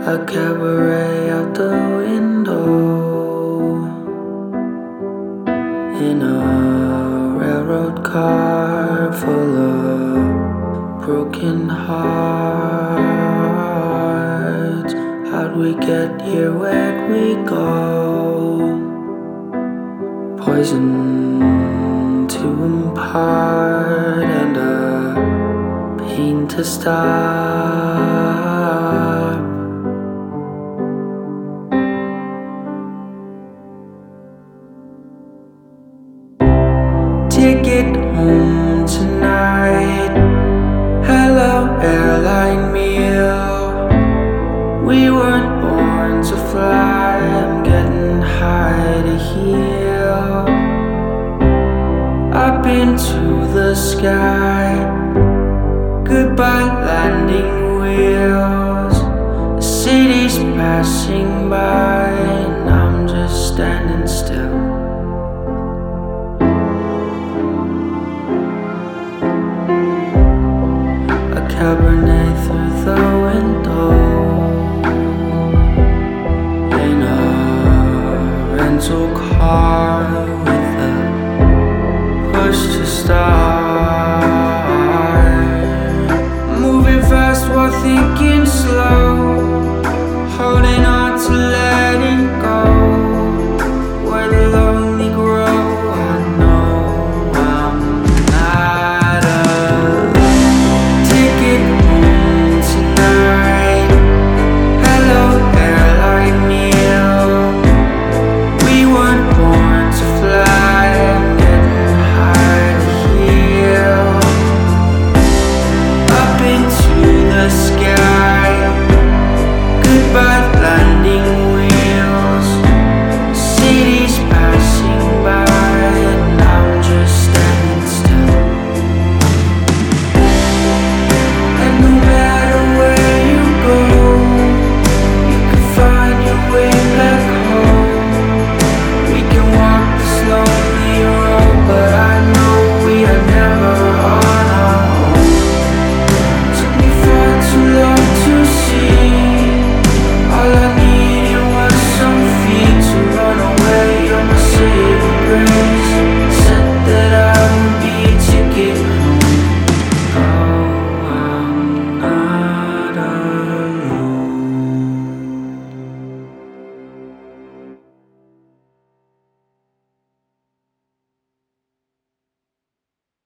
A cabaret out the window in a railroad car full of broken hearts. How'd we get here? Where'd we go? Poison to impart and a pain to stop. Ticket home tonight. Hello, airline meal. We weren't born to fly. I'm getting high to heal. Up into the sky. Goodbye landing wheels. The city's passing by and I'm just standing still. A Cabernet through the window in a rental car.